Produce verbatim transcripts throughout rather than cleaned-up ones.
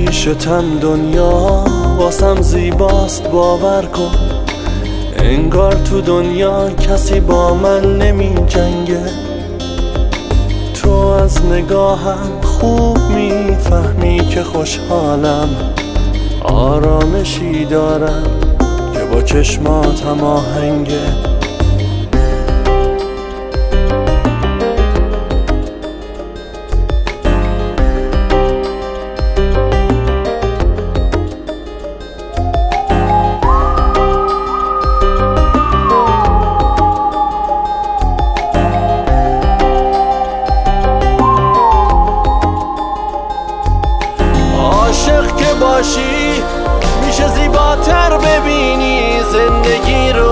پیشتم دنیا واسم زیباست باور کن، انگار تو دنیا کسی با من نمی جنگه. تو از نگاهم خوب میفهمی که خوشحالم، آرامشی دارم که با چشماتم آهنگه. عاشق که باشی میشه زیباتر ببینی زندگی رو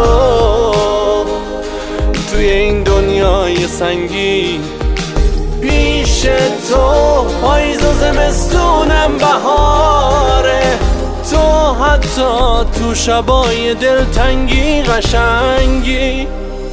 توی این دنیای سنگی. پیش تو پاییز و زمستونم بهاره، تو حتی تو شبای دلتنگی قشنگی.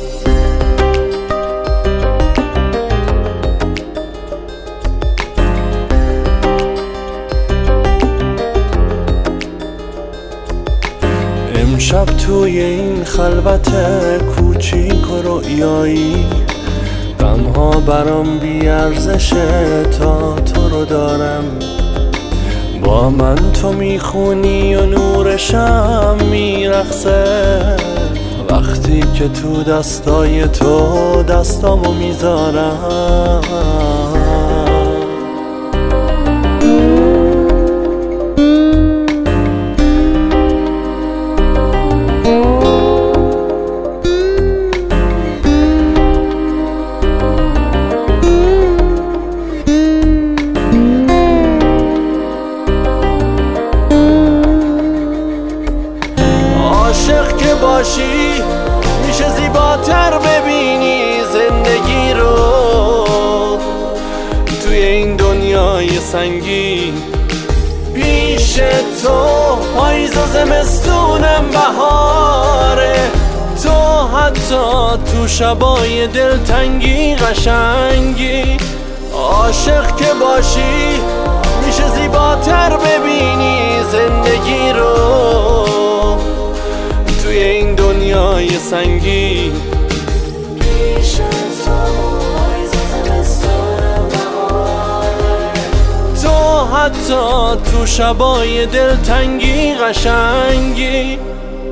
امشب توی این خلوت کوچیک و رؤیایی، غمها برام بی ارزشه تا تو رو دارم. با من تو میخونی و نورشم میرقصه، وقتی که تو دستای تو دستامو میذارم. عاشق که باشی میشه زیباتر ببینی زندگی رو توی این دنیای سنگی. پیش تو پاییز و زمستونم بهاره، تو حتی تو شبای دلتنگی قشنگی. عاشق که باشی میشه زیباتر ببینی زندگی رو توی این دنیای سنگی. پیش تو پاییز و زمستونم بهاره، تو حتی تو شبای دلتنگی قشنگی.